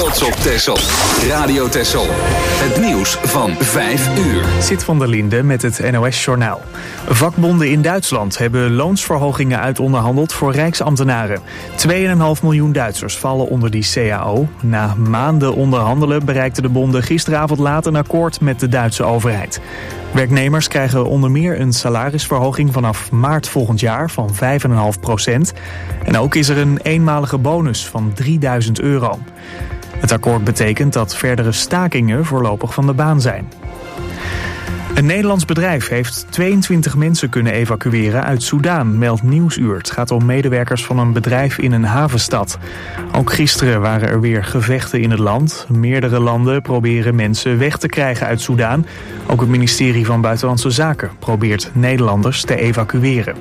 trots op Texel. Radio Texel. Het nieuws van 5 uur. Zit van der Linde met het NOS-journaal. Vakbonden in Duitsland hebben loonsverhogingen uitonderhandeld voor rijksambtenaren. 2,5 miljoen Duitsers vallen onder die CAO. Na maanden onderhandelen bereikten de bonden gisteravond laat een akkoord met de Duitse overheid. Werknemers krijgen onder meer een salarisverhoging vanaf maart volgend jaar van 5,5%. En ook is er een eenmalige bonus van €3.000. Het akkoord betekent dat verdere stakingen voorlopig van de baan zijn. Een Nederlands bedrijf heeft 22 mensen kunnen evacueren uit Soedan, meldt Nieuwsuur. Het gaat om medewerkers van een bedrijf in een havenstad. Ook gisteren waren er weer gevechten in het land. Meerdere landen proberen mensen weg te krijgen uit Soedan. Ook het ministerie van Buitenlandse Zaken probeert Nederlanders te evacueren.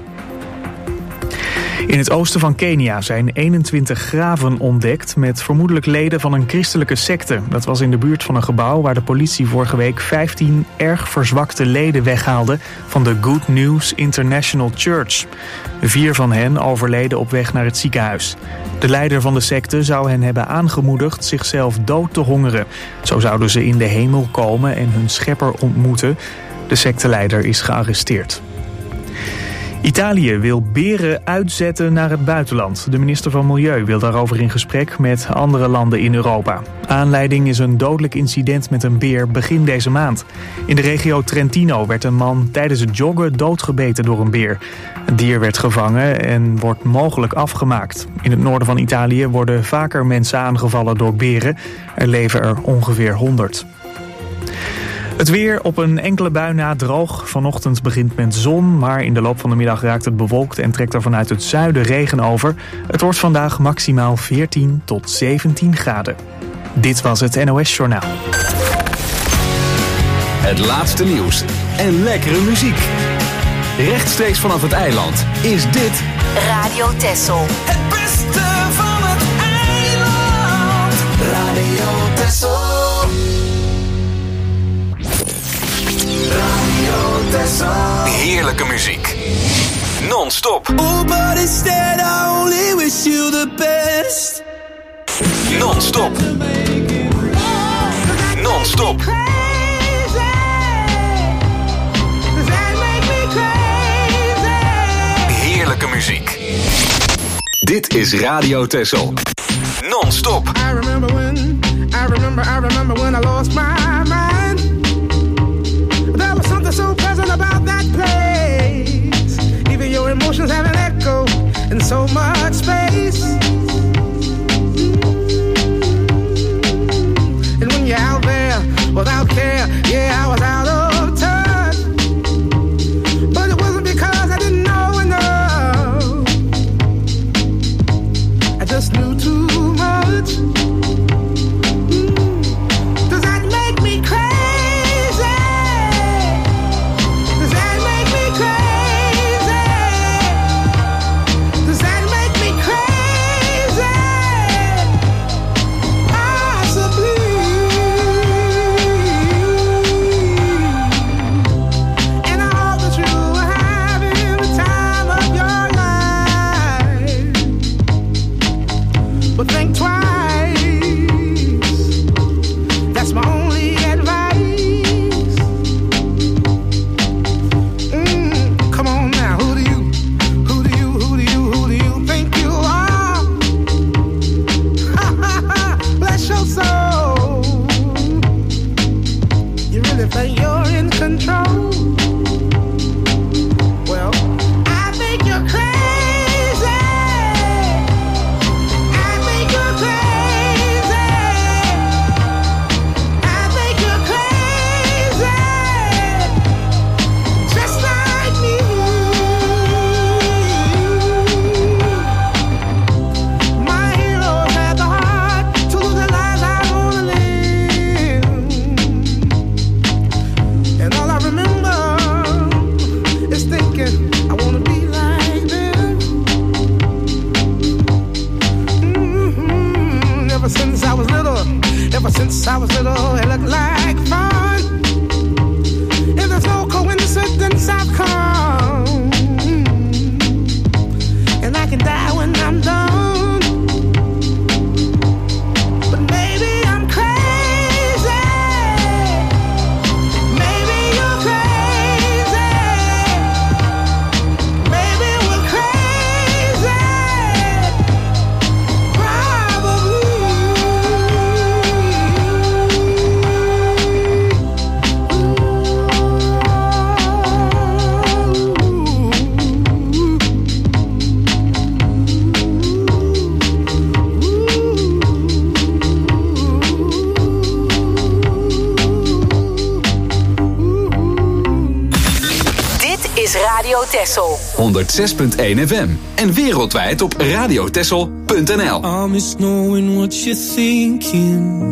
In het oosten van Kenia zijn 21 graven ontdekt met vermoedelijk leden van een christelijke secte. Dat was in de buurt van een gebouw waar de politie vorige week 15 erg verzwakte leden weghaalde van de Good News International Church. 4 van hen overleden op weg naar het ziekenhuis. De leider van de secte zou hen hebben aangemoedigd zichzelf dood te hongeren. Zo zouden ze in de hemel komen en hun schepper ontmoeten. De secteleider is gearresteerd. Italië wil beren uitzetten naar het buitenland. De minister van Milieu wil daarover in gesprek met andere landen in Europa. Aanleiding is een dodelijk incident met een beer begin deze maand. In de regio Trentino werd een man tijdens het joggen doodgebeten door een beer. Het dier werd gevangen en wordt mogelijk afgemaakt. In het noorden van Italië worden vaker mensen aangevallen door beren. Er leven er ongeveer 100. Het weer op een enkele bui na droog. Vanochtend begint met zon, maar in de loop van de middag raakt het bewolkt en trekt er vanuit het zuiden regen over. Het wordt vandaag maximaal 14 tot 17 graden. Dit was het NOS Journaal. Het laatste nieuws en lekkere muziek. Rechtstreeks vanaf het eiland is dit Radio Texel. Het beste van het eiland. Radio Texel. heerlijke muziek. Non-stop. Oh, but instead I only wish you the best. Non-stop. Non-stop. Heerlijke muziek. Dit is Radio Texel. Non-stop. I remember when I lost my mind. There was something so pleasant about that place. Even your emotions have an echo in so much space. And when you're out there without care, yeah, I was out of touch. But it wasn't because I didn't know enough. I just knew too much. Does that make me crazy? Does that make me crazy? Does that make me crazy? Possibly. And I hope that you are having the time of your life. But think twice. That's my only advice. Come on now, who do you think you are? Bless your soul. You really think you're in control? Well, I think you're crazy. I think you're crazy. I think you're crazy. Just like me. My heroes had the heart to lose the lives I wanna live. And all I remember is thinking I wanna be like them. Ever since I was little, it looked like fun. If there's no coincidence, I've come. And I can die when I'm done. But maybe Texel. 106.1 FM. En wereldwijd op radiotexel.nl. I miss knowing what you're thinking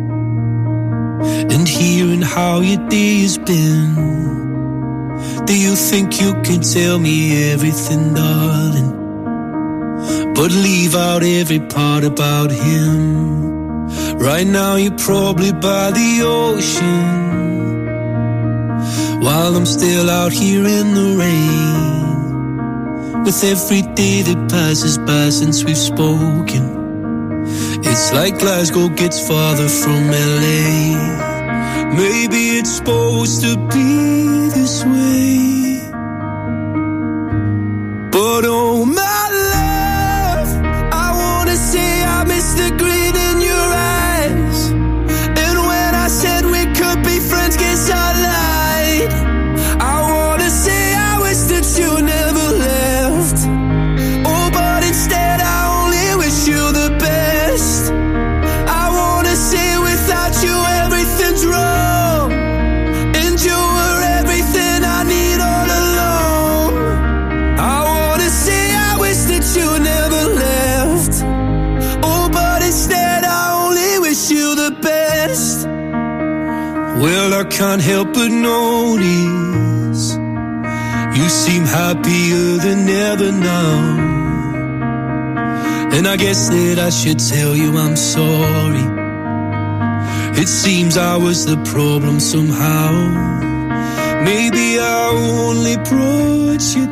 and hearing how your day has been. Do you think you can tell me everything, darling, but leave out every part about him? Right now you're probably by the ocean, while I'm still out here in the rain. With every day that passes by since we've spoken, it's like Glasgow gets farther from LA. Maybe it's supposed to be this way, but oh my love, I wanna say I miss the green in your eyes. And when I said we could be friends, guess I lied. I wanna say I wish that you never left. Oh, but instead I only wish you the best. I wanna say without you everything's wrong, and you were everything I need all along. I wanna say I wish that you never left. Oh, but instead I only wish you the best. Well, I can't help but notice you seem happier than ever now, and I guess that I should tell you I'm sorry. It seems I was the problem somehow. Maybe I only brought you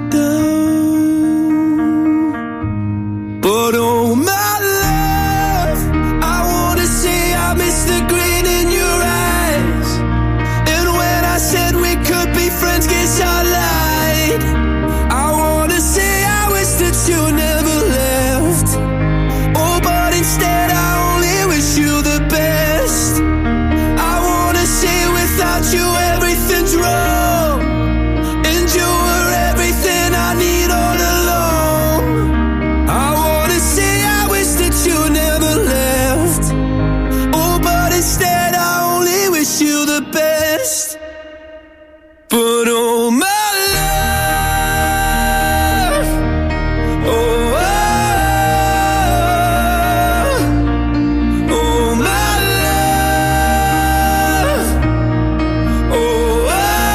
down, but oh my love, I wanna say I miss the green in your eyes. And when I said we could be friends, guess I lied. I wanna say I wish that you never left. Oh, but instead I only wish you the best. I wanna say without you everything's wrong, and you were everything I need all along. I wanna say I wish that you never left. Oh, but instead I only wish you the best. But oh my love, oh, oh my love, oh,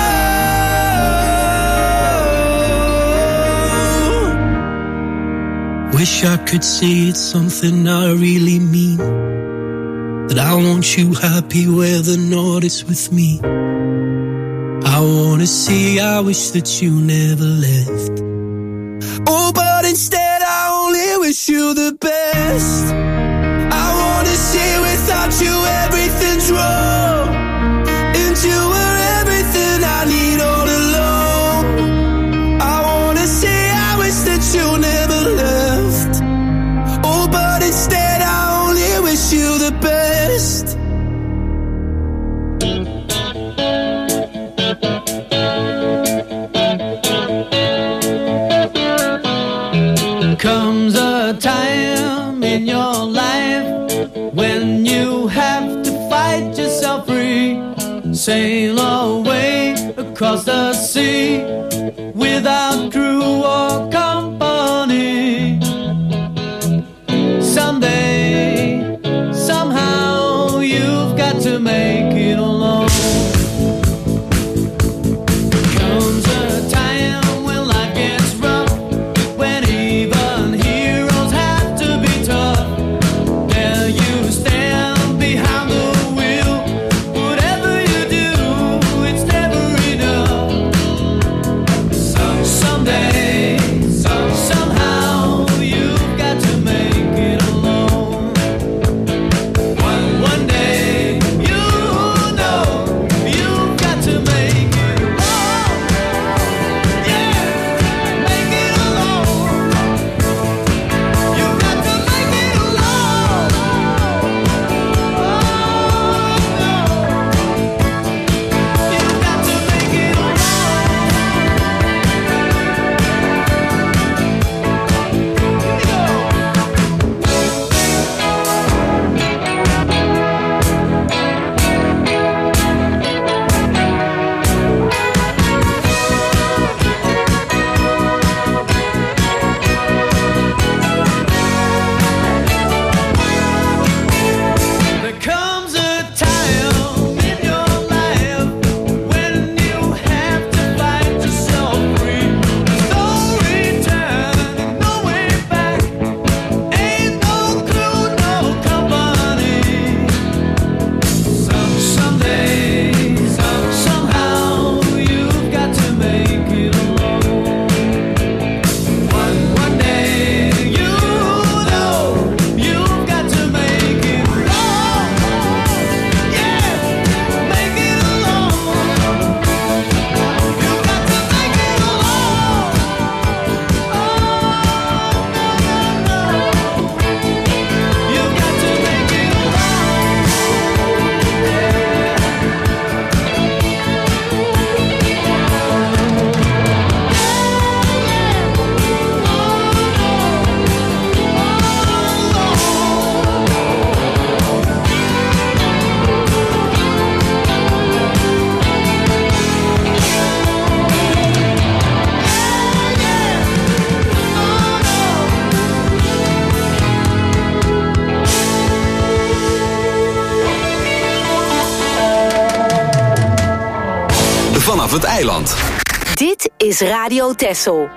wish I could say it's something I really mean, that I want you happy whether or not it's with me. I wanna say I wish that you never left. Oh, but instead I only wish you the best. I wanna say without you everything's wrong, and you were everything I need all along. I wanna say I wish that you never left. Oh, but instead I only wish you the best. Comes a time in your life when you have to fight yourself free, sail away across the sea without crew or company. Someday, somehow, you've got to make it alone. Comes a time when life gets rough, when even heroes have to be tough. There you stand behind the wheel. Whatever you do, it's never enough. vanaf het eiland. Dit is Radio Texel.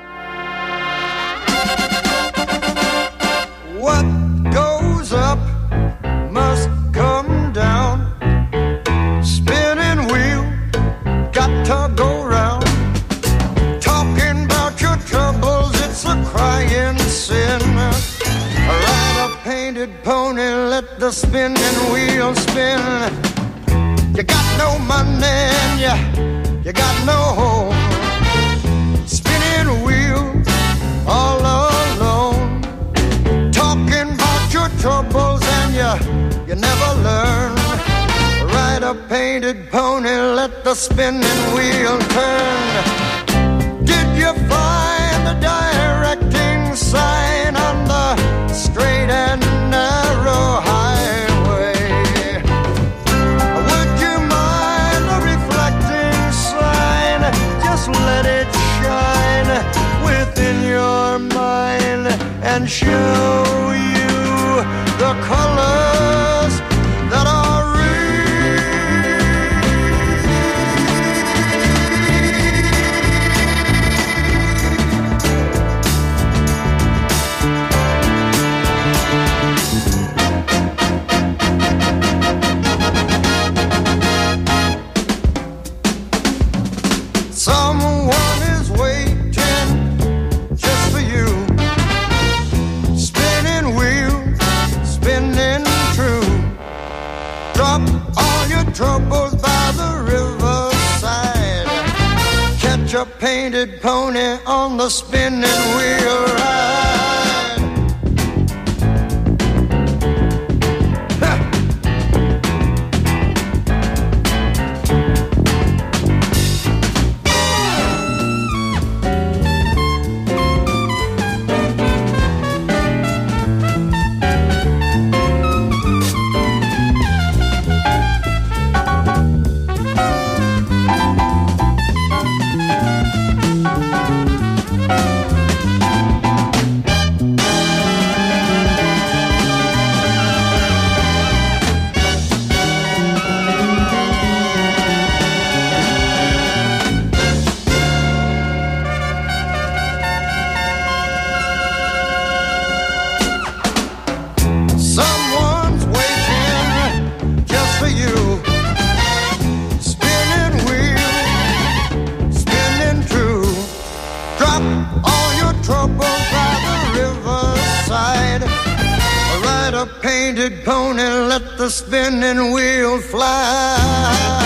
What goes up must come down. Spinning wheel, got to go round. Talking about your troubles, it's a crying sin. Ride a painted pony, let the spinning wheel spin. You got no money and you got no home. Spinning wheel, all alone. Talking about your troubles and you never learn. Ride a painted pony, let the spinning wheel turn. Did you find the directing sign on the straight and narrow highway? Would you mind the reflecting sign? Just let it shine within your mind and show you the colors that are real. Someone is waiting just for you. Spinning wheel, spinning true. Drop all your troubles by the riverside. Catch a painted pony on the spinning wheel ride. Ha! Someone's waiting just for you. Spinning wheel, spinning true. Drop all your troubles by the riverside. Ride a painted pony, let the spinning wheel fly.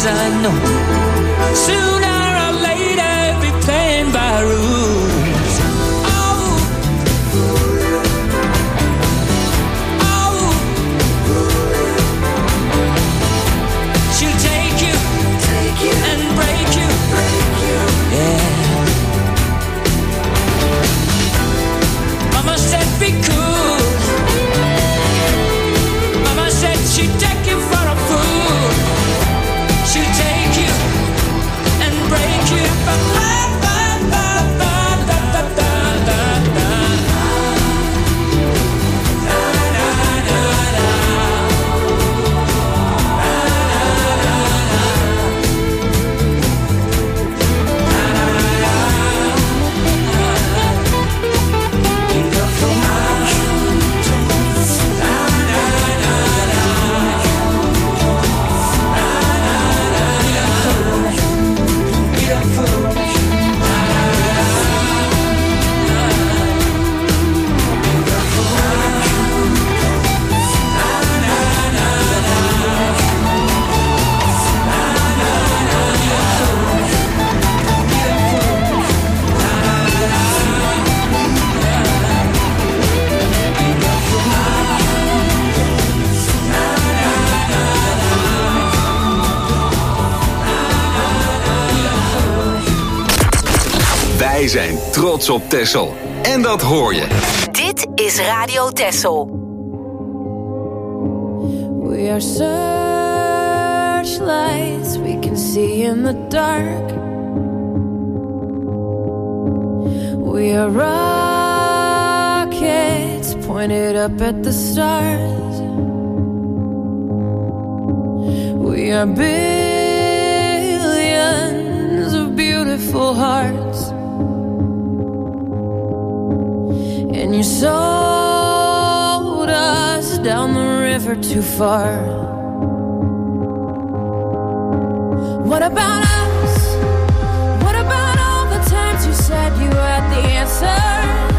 I know sooner or later be playing by rules. Oh, oh, she'll take you and break you, yeah. Mama said be cool. Mama said she'd take you for a fool. She'll take you and break you. Ba, ba, ba, ba, ba, da, da, da, da, da. Da, da, da, da. Wij zijn trots op Texel. En dat hoor je. Dit is Radio Texel. We are searchlights we can see in the dark. We are rockets pointed up at the stars. We are billions of beautiful hearts. And you sold us down the river too far. What about us? What about all the times you said you had the answers?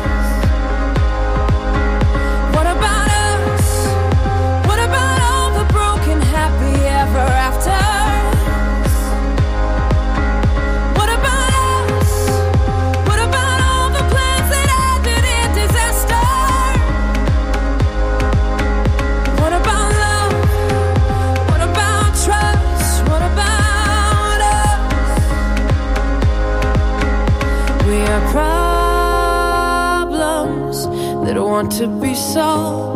What about us? What about all the broken happy ever afters? What about us? What about all the plans that ended in disaster? What about love? What about trust? What about us? We are problems that want to be solved.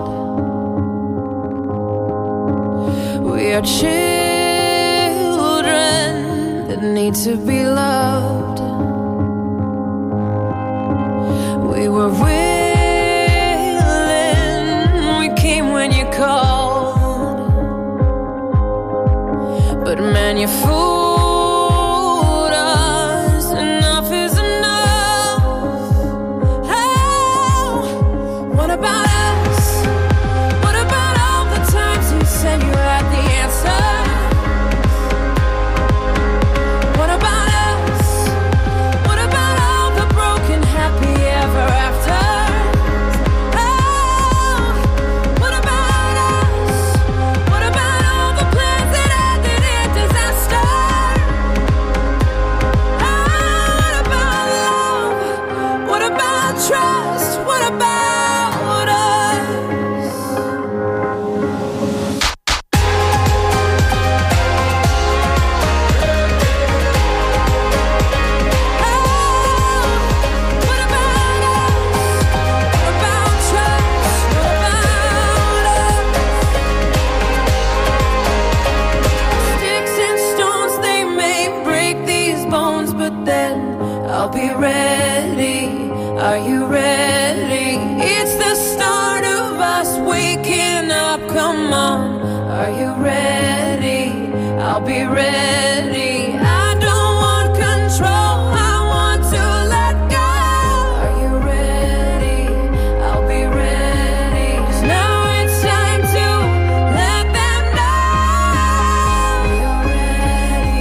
We are children that need to be loved. We were willing, we came when you called. But man, you fooled us, enough is enough. Oh, what about us? What about all the times you said you had the answer? What about us? What about all the broken happy ever after? Oh, what about us? What about all the plans that ended in disaster? Oh, what about love? What about trust? What about us? What about us? What about trust? What about us? Sticks and stones, they may break these bones, but then I'll be ready. Are you ready? It's the start of us waking up. Come on. Are you ready? I'll be ready. I don't want control. I want to let go. Are you ready? I'll be ready. 'Cause now it's time to let them know. Are you ready?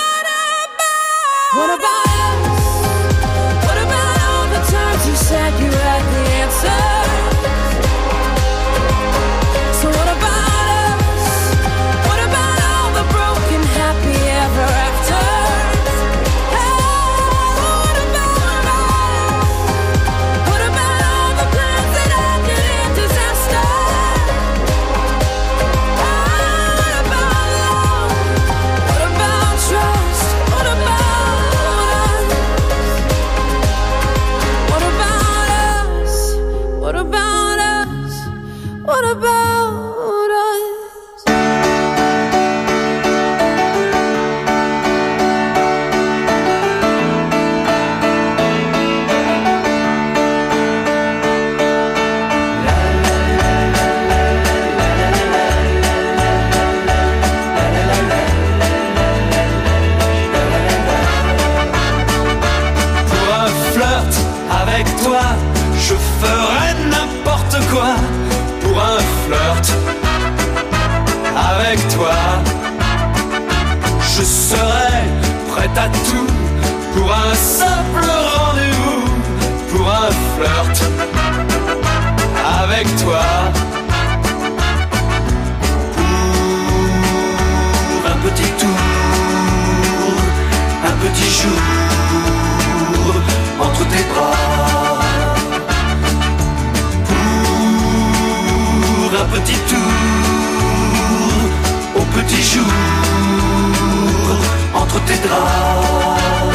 What about us? What about all the times you said you had the answer? So what about us? What about all the broken happy ever tout pour un simple rendez-vous, pour un flirt avec toi. Pour un petit tour, un petit jour entre tes bras. Pour un petit tour, au petit jour entre tes draps.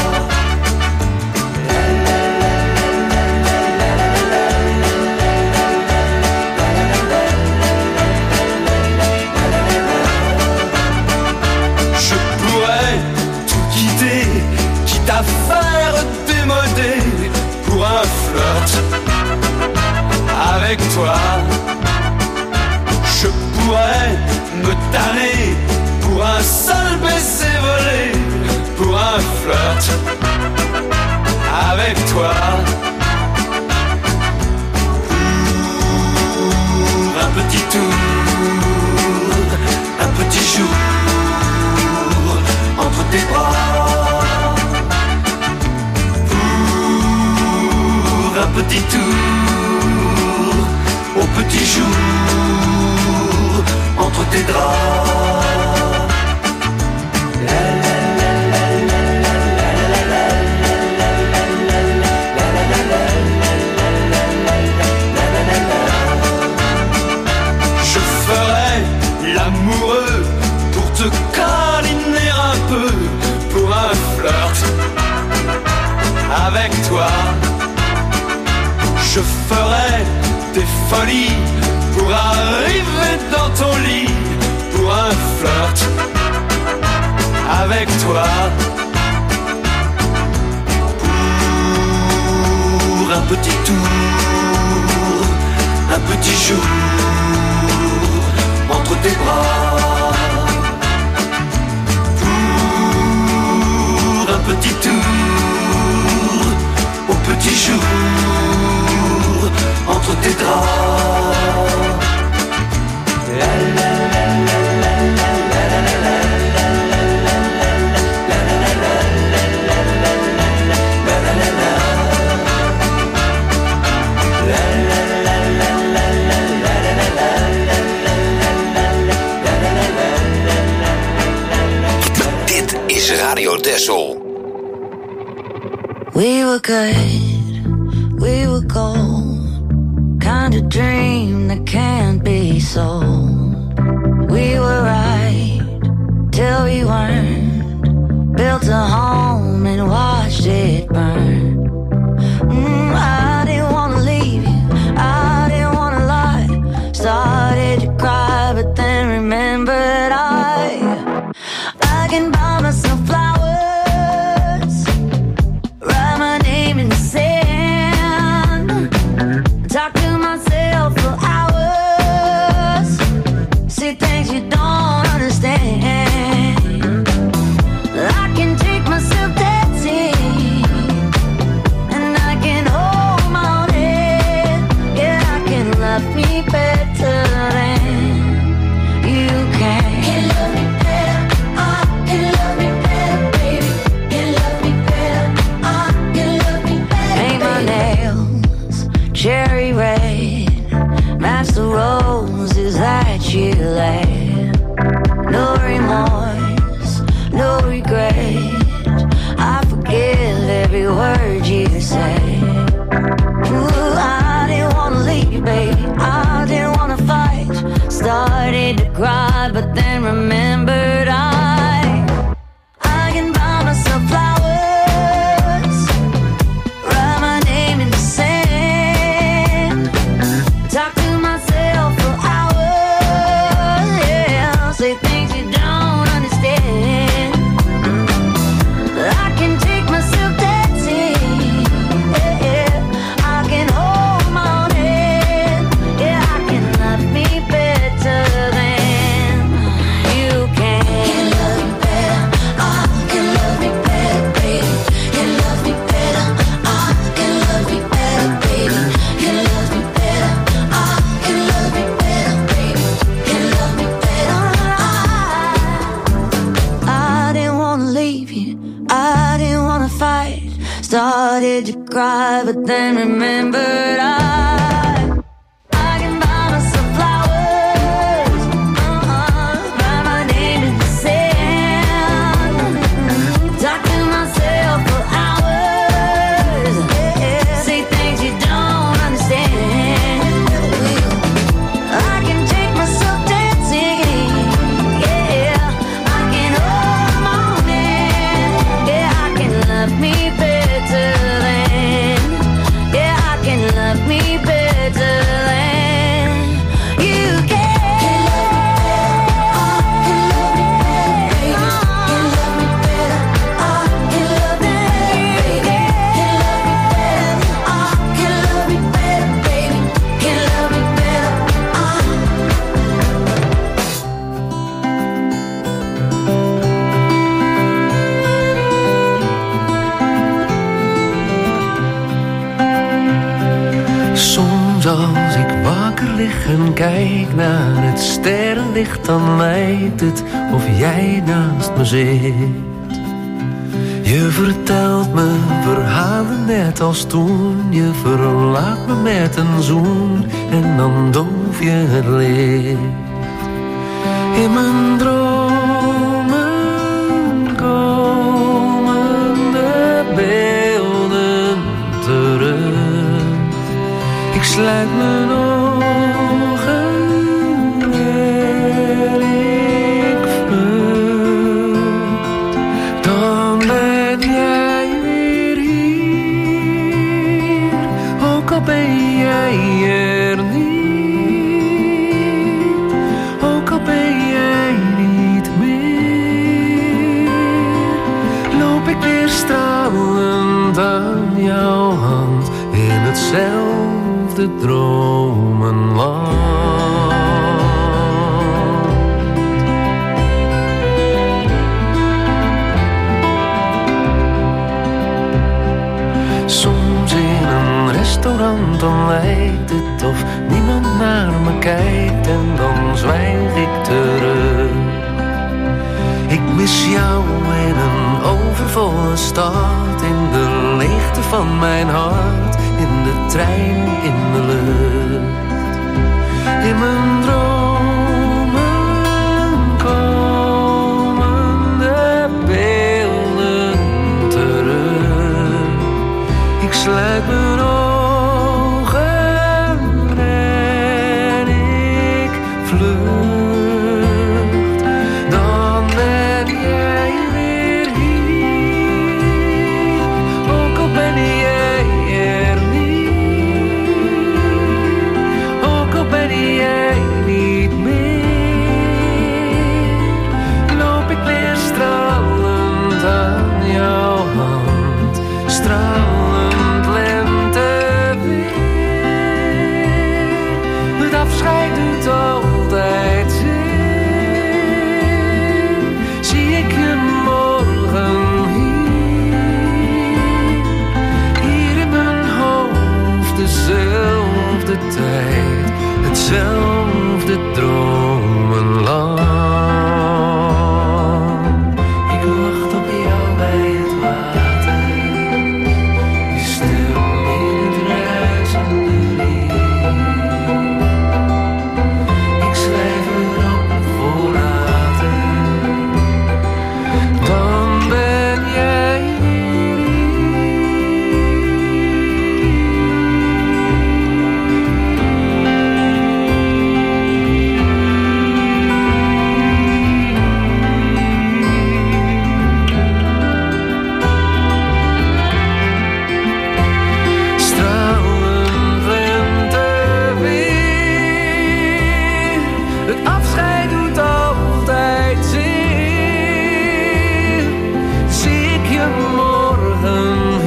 À faire démoder pour un flirt avec toi. Je pourrais me tanner pour un seul baiser volé, pour un flirt avec toi. Pour un petit tour, un petit jour entre tes bras. Un petit tour, au petit jour, entre tes draps. Je ferai l'amoureux pour te câliner un peu, pour un flirt avec toi. Je ferai des folies pour arriver dans ton lit, pour un flirt avec toi. Pour un petit tour, un petit jour entre tes bras. Pour un petit tour, au petit jour entre tes draps. Dit is Radio Texel. We were good, we were gold, kind of dream that can't be sold. We were right till we weren't, built a home and watched it burn. I didn't wanna leave you, I didn't wanna lie. Started to cry but then remembered I can buy myself flowers, write my name in the sand, talk to myself for hours, see things you don't understand. I can take myself dancing, and I can hold my own head. Yeah, I can love me better than you can. Can love me better, can love me better, baby. Can love me better, can love me better. Paint my nails cherry red, match the roses that you laid. No remorse, no regret, I forgive every word you say. Ooh, I didn't wanna leave you, baby, I didn't wanna fight. Started to cry, but then remembered I can buy myself flowers, write my name in the sand, talk to myself for hours, yeah, say things you don't understand. I can take myself dancing, yeah, wanna fight. Started to cry, but then remembered I can buy myself flowers, write my name in the sand, talk to myself for hours, say things you don't understand. I can take myself dancing, yeah, I can hold the morning, yeah, I can love me better than, yeah, I can love me better than you can. Soms als ik wakker lig en kijk naar het sterrenlicht, dan lijkt het of jij naast me zit. Je vertelt me verhalen net als toen, je verlaat me met een zoen en dan doof je het licht. In mijn dromen komen de beelden terug. Ik sluit mijn ogen en ik vlucht. Dan ben jij weer hier, ook al ben jij er niet, ook al ben jij niet meer. Loop ik weer stralend aan jouw hand in hetzelfde dromenland. Soms in een restaurant, dan lijkt het of niemand naar me kijkt en dan zwijg ik terug. Ik mis jou in een overvolle stad, in de leegte van mijn hart, in de trein, in de lucht. In mijn dromen komen de beelden terug. Ik sluit mijn ogen en ik vlucht. Dan ben jij weer hier, ook al ben jij er niet, ook al ben jij niet meer. Loop ik weer stralend aan jouw hand, stralend lenteweer. Het afscheid doet altijd zeer. Zie ik je morgen hier in mijn hoofd, dezelfde tijd, hetzelfde dromenland. Ik wacht op jou bij het water, je stil in het ruisende riet. Ik schrijf erop voor later, dan ben jij stralend lenteweer. Het afscheid doet altijd zeer. Zie ik je morgen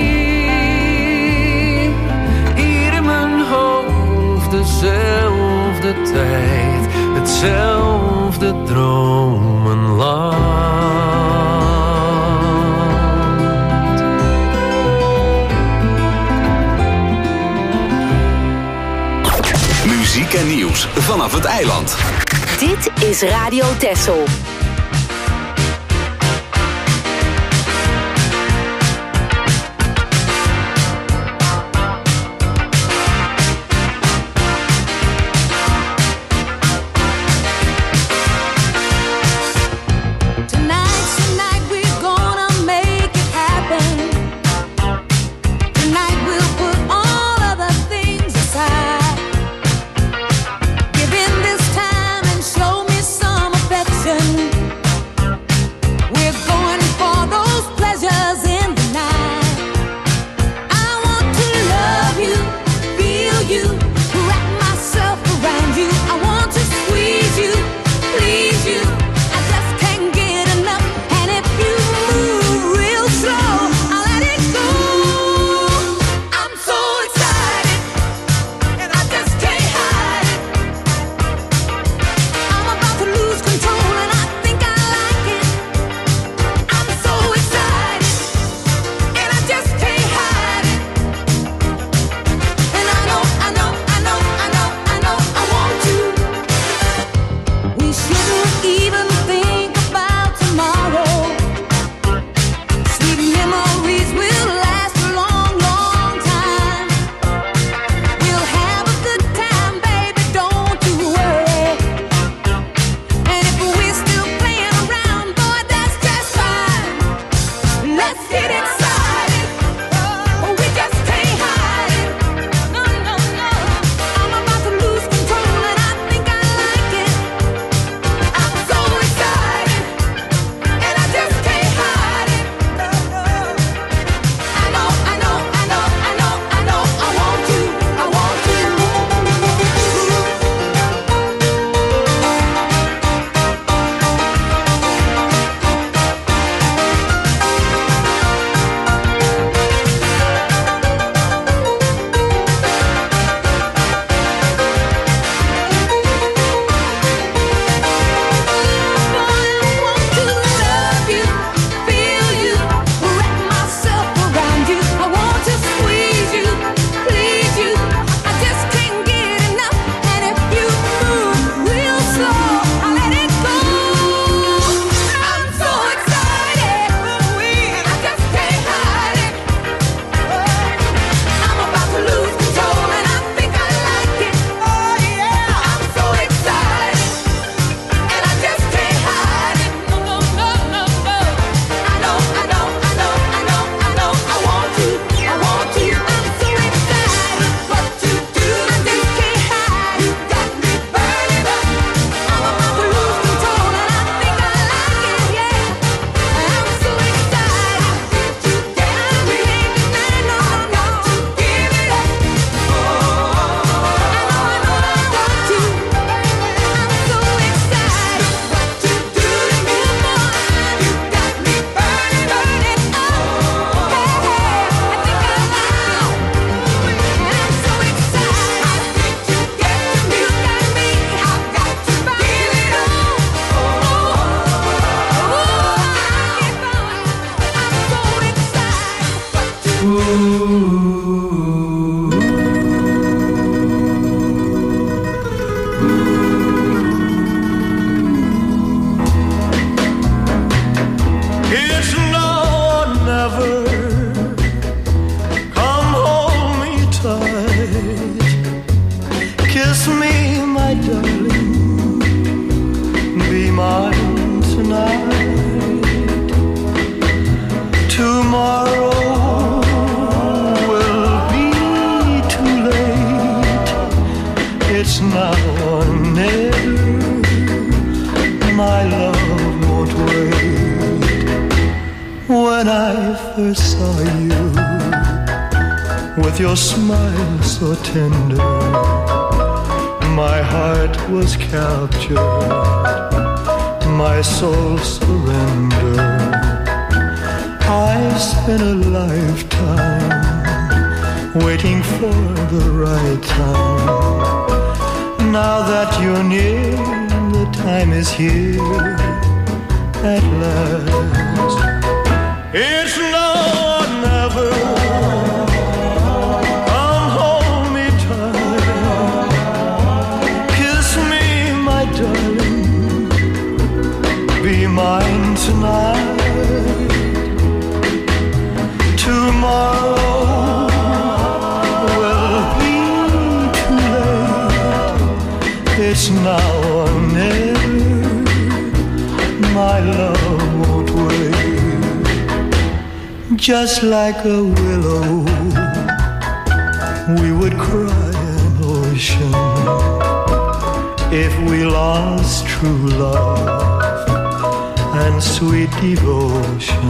hier in mijn hoofd, dezelfde tijd, hetzelfde dromenland. Muziek en nieuws vanaf het eiland. Dit is Radio Texel. It's now or never. Come hold me tight. Kiss me, my darling. Be mine tonight. Tomorrow will be too late. It's now or never. My love won't wait. When I first saw you, with your smile so tender, my heart was captured, my soul surrendered. I spent a lifetime waiting for the right time. Now that you're near, the time is here at last. It's now or never. Come hold me tight. Kiss me, my darling. Be mine tonight. Tomorrow will be too late. It's now or never. My love won't wait. Just like a willow, we would cry an ocean if we lost true love and sweet devotion.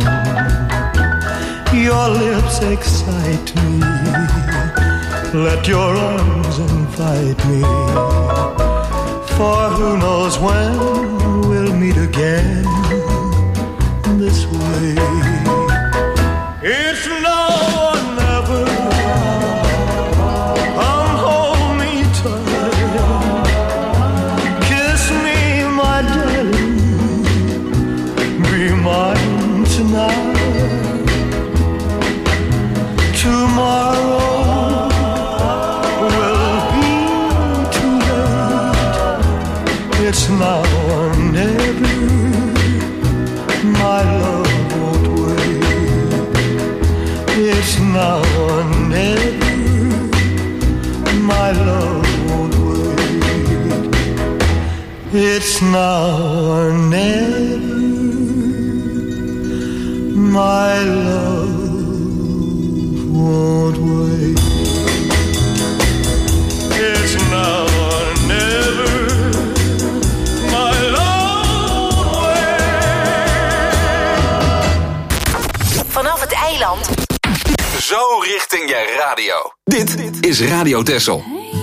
Your lips excite me. Let your arms invite me. For who knows when we'll meet again this way. It's now or never. Come hold me tight. Kiss me, my darling. Be mine tonight. Tomorrow will be too late. It's now or never. My love won't wait. It's now or never. My love won't wait. It's now or never. My love won't wait. It's now or never. My love won't wait. Vanaf het eiland. Zo richting je radio. Dit is Radio Texel.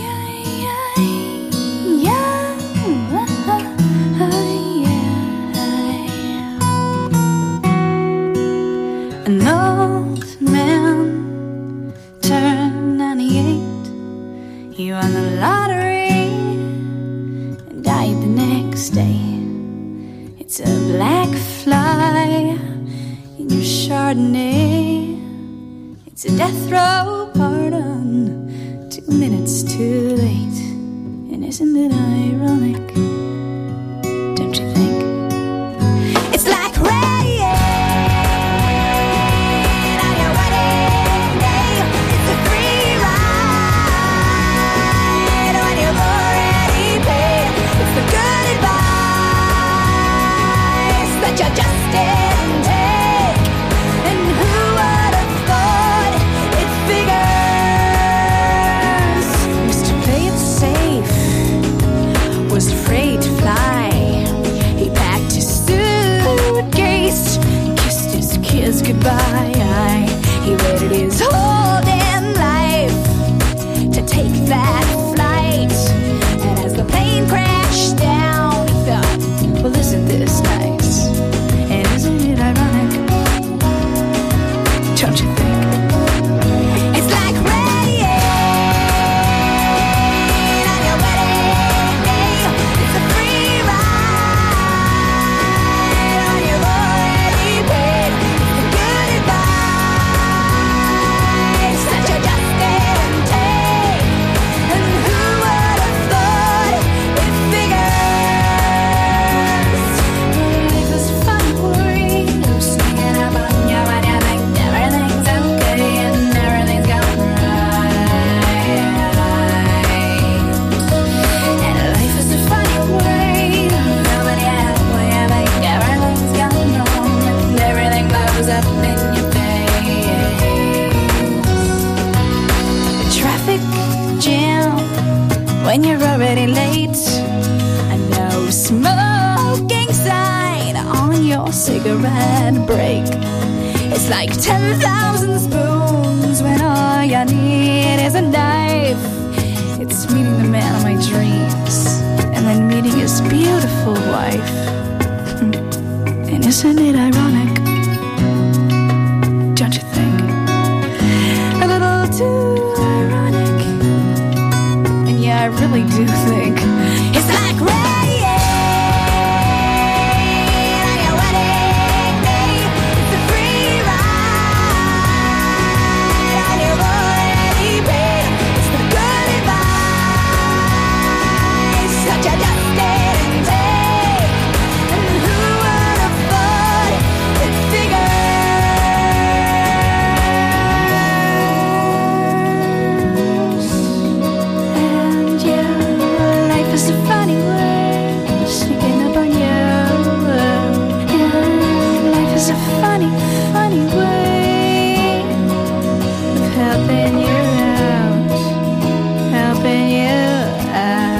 An old man turned 98. He won the lottery and died the next day. It's a black fly in your Chardonnay. It's a death row pardon, 2 minutes too late. And isn't it ironic? Don't you think? It's like rain on your wedding day. It's a free ride when you've already paid. It's the good advice that you just didn't take. And who would have thought it figures? Used to play it safe, was to when you're already late. A no smoking sign on your cigarette break. It's like 10,000 spoons when all you need is a knife. It's meeting the man of my dreams and then meeting his beautiful wife. And isn't it ironic? Don't you think? A little too ironic. And yeah, I really do think it's like rain on your wedding day. It's a free ride on your already paid. It's the good advice such a just didn't take. And who would have thought it figures? And yeah, life is a funny word sneaking up on you. Yeah, life is a funny, funny way of helping you out, helping you out.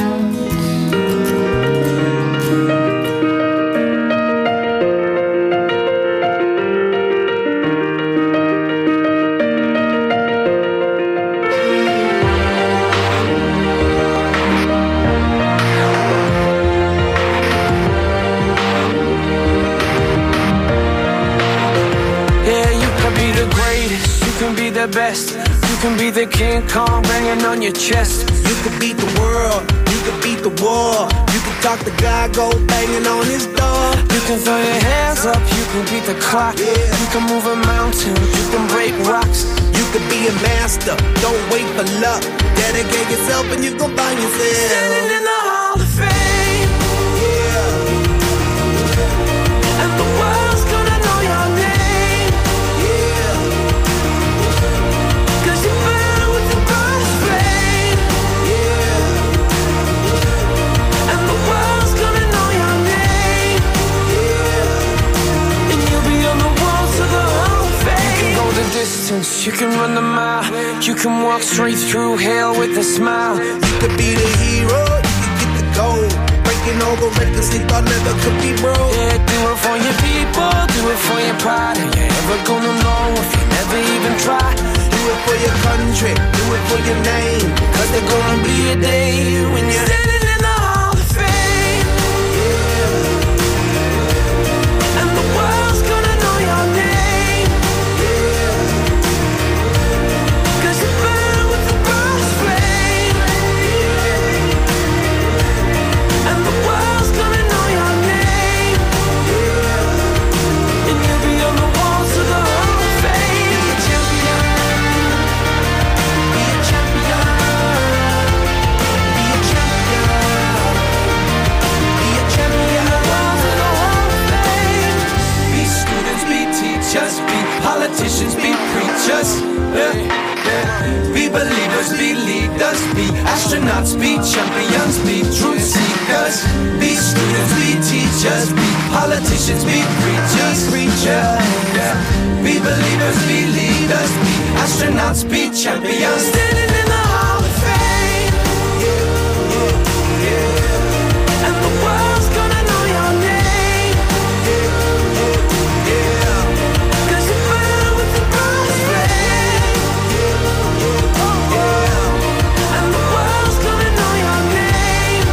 Yeah, you can be the greatest, you can be the best, you can be the King Kong banging on your chest. You could beat the world, you could beat the war. You could talk the guy, go banging on his door. You can throw your hands up, you can beat the clock. You can move a mountain, you can break rocks. You could be a master, don't wait for luck. Dedicate yourself and you gon' find yourself Standing in the Hall of Fame, yeah, and the world's gonna know your name. yeah, 'Cause you burn with the brightest flame, yeah, and the world's gonna know your name. yeah. And you'll be on the walls of the Hall of Fame. You can go the distance, you can run the mile. You can walk straight through hell with a smile. You could be the hero, you could get the gold. Breaking all the records they thought never could be broke. Yeah, do it for your people, do it for your pride. Are you ever gonna know if you never even try? Do it for your country, do it for your name. 'Cause there's gonna be a day when you're Standing in the Hall of Fame, and the world's gonna know your name. 'Cause you burn with the brightest flame, and the world's gonna know your name. And you'll be on the walls of the Hall of Fame. Be a champion, be a champion, be a champion, be a champion. The walls of the Hall of Fame. Be students, be teachers, be politicians, be preachers. Yeah, yeah. Be believers, be leaders, be astronauts, be champions, be truth seekers. Be students, be teachers, be politicians, be preachers, yeah. Be believers, be leaders, be astronauts, be champions. Standing in the Hall of Fame, and the world's gonna know your name. 'Cause you burn with the brightest flame, and the world's gonna know your name.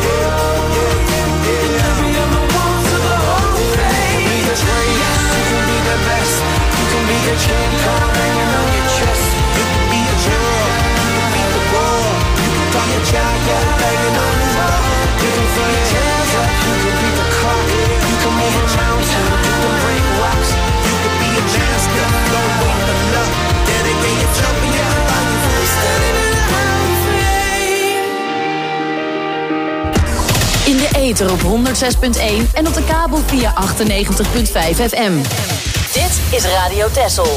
And you'll be on the walls of the Hall of Fame. Be the greatest, you can be the best, you can be the King Kong banging on your chest. You can be a hero, you can beat the war. You can talk your child, yeah, banging on his door. You can throw your hands up, you can beat the clock. You can move a mountain, you can break rocks. You could be a master, don't wait for luck. Dedicate yourself and you can find yourself Standing in the Hall of Fame. In de ether op 106.1 en op de kabel via 98.5 FM. Dit is Radio Texel.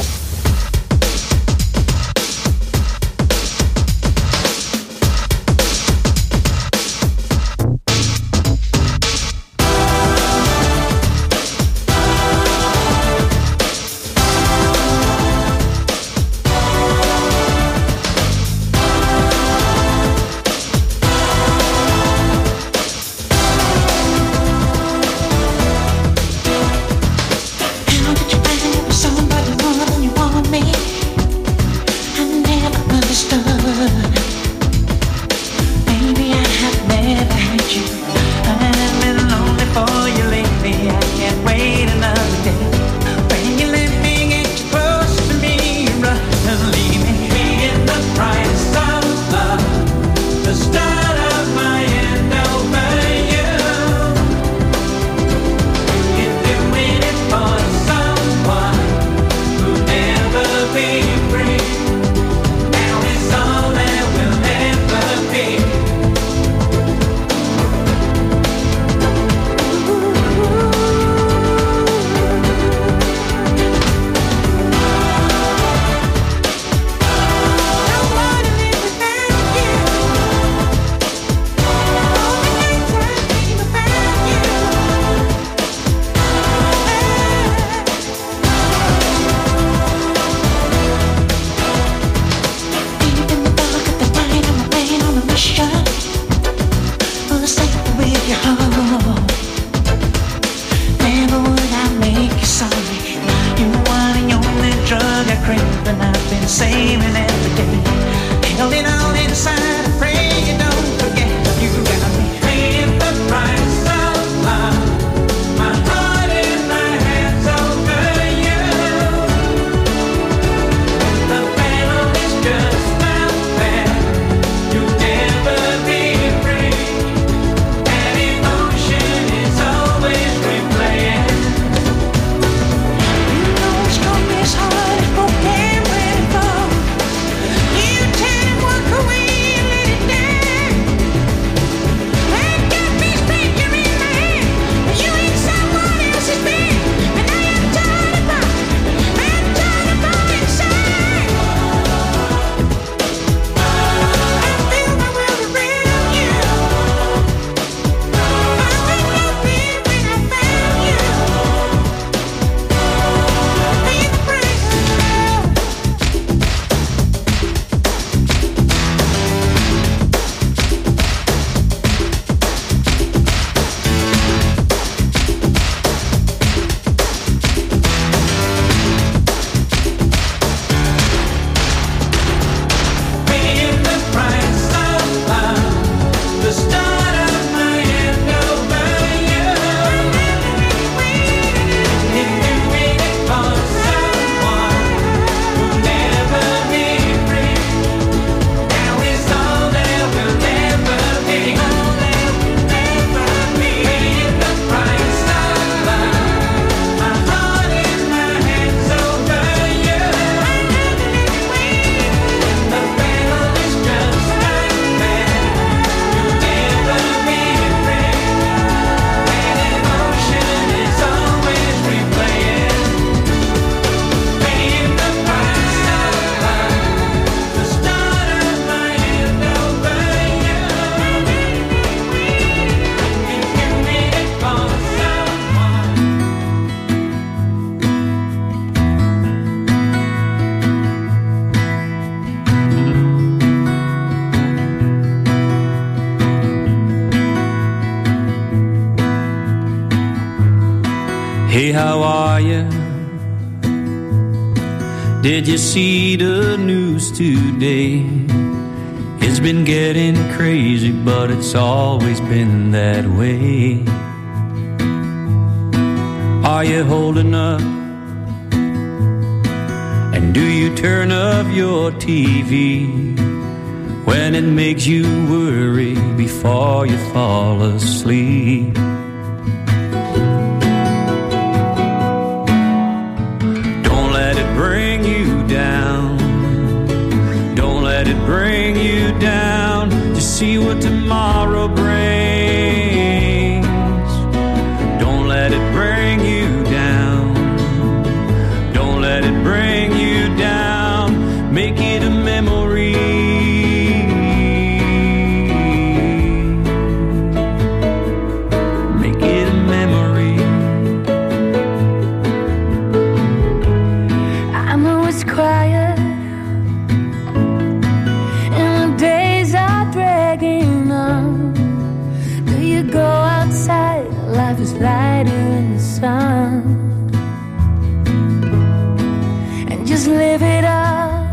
been saving every day. Held it all inside, I pray you don't forget. You got me paying the price of love. My heart in my hands over you. The battle is just not fair. You'll never be free. And emotion is always replaying. You know it's gonna be as hard as broken when it falls. You turn and walk away and let it down. I got this picture in my head, but you ain't someone else's bed. And I am torn apart inside. I feel my world around you. I think I've been when I found you. Pay the price of love. Paying the price of love. The start of my end over you. If you waited for someone who'll never be free, now is all there will ever be. Paying the price of love. My heart in my hands over you. The battle is just not fair. You'll never be free. And emotion is always replaying. Paying the price of love. The start of my end over you. If you waited for someone. Hey, how are you? Did you see the news today? It's been getting crazy, but it's always been that way. Are you holding up? And do you turn off your TV when it makes you worry before you fall asleep? Don't let it bring you down. Don't let it bring you down. Just see what tomorrow brings. Don't let it bring you down. Don't let it bring you down. Make it a memory. Make it a memory. I know it's quiet and the days are dragging on. Do you go outside? Life is lighter in the sun. And just live it up.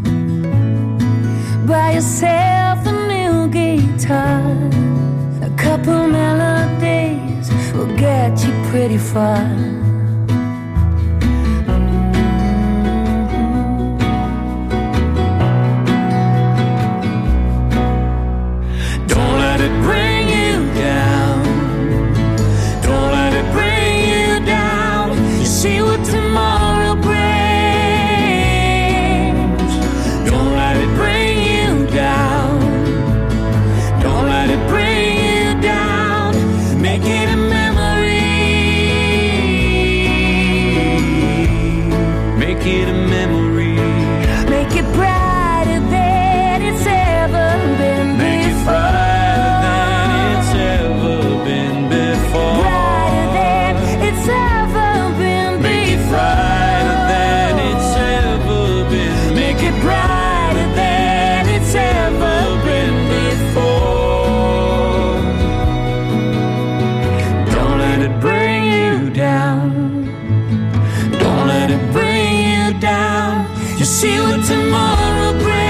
Buy yourself a new guitar. A couple melodies will get you pretty far. Don't let it bring you down. Don't let it bring you down. You see what tomorrow brings. Don't let it bring you down. Don't let it bring you down. Make it a memory. tomorrow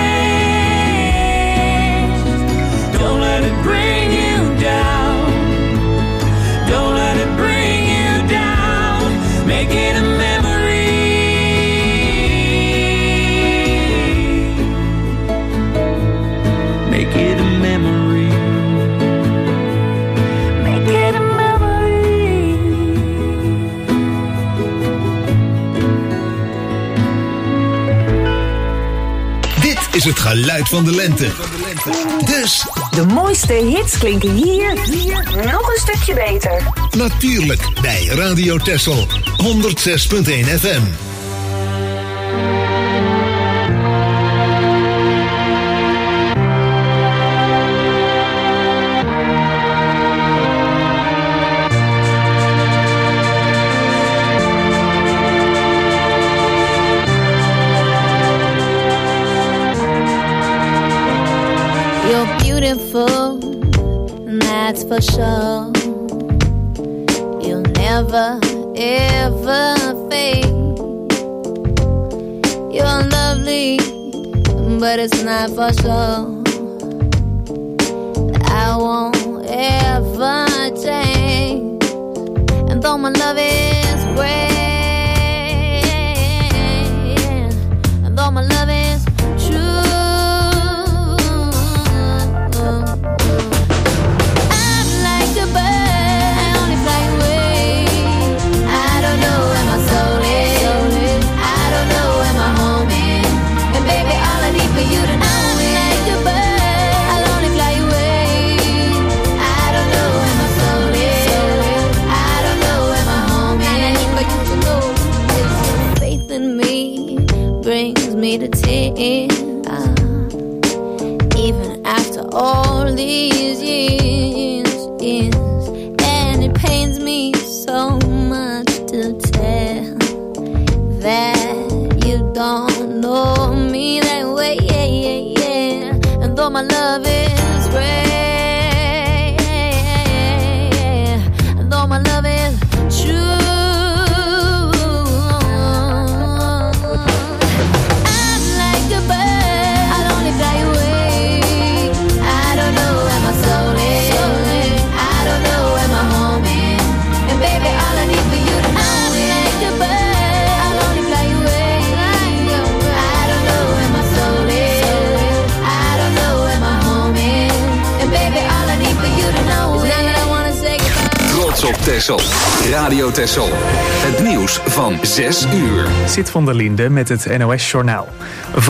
brings. Don't let it bring you down. Don't let it bring you down. Make it a memory. Make it a memory. Make it a memory. Dit is het geluid van de lente. Dus De mooiste hits klinken hier nog een stukje beter. natuurlijk bij Radio Texel 106.1 FM. You're beautiful, that's for sure. You'll never, ever fade. You're lovely, but it's not for sure. I won't ever change. And though my love is great, and though my love is me to tears, even after all these years, and it pains me so much to tell that you don't know me that way, and though my love is rare, and though my love is true, Op Texel. Radio Texel. Het nieuws van 6 uur. Sid van der Linde met het NOS Journaal.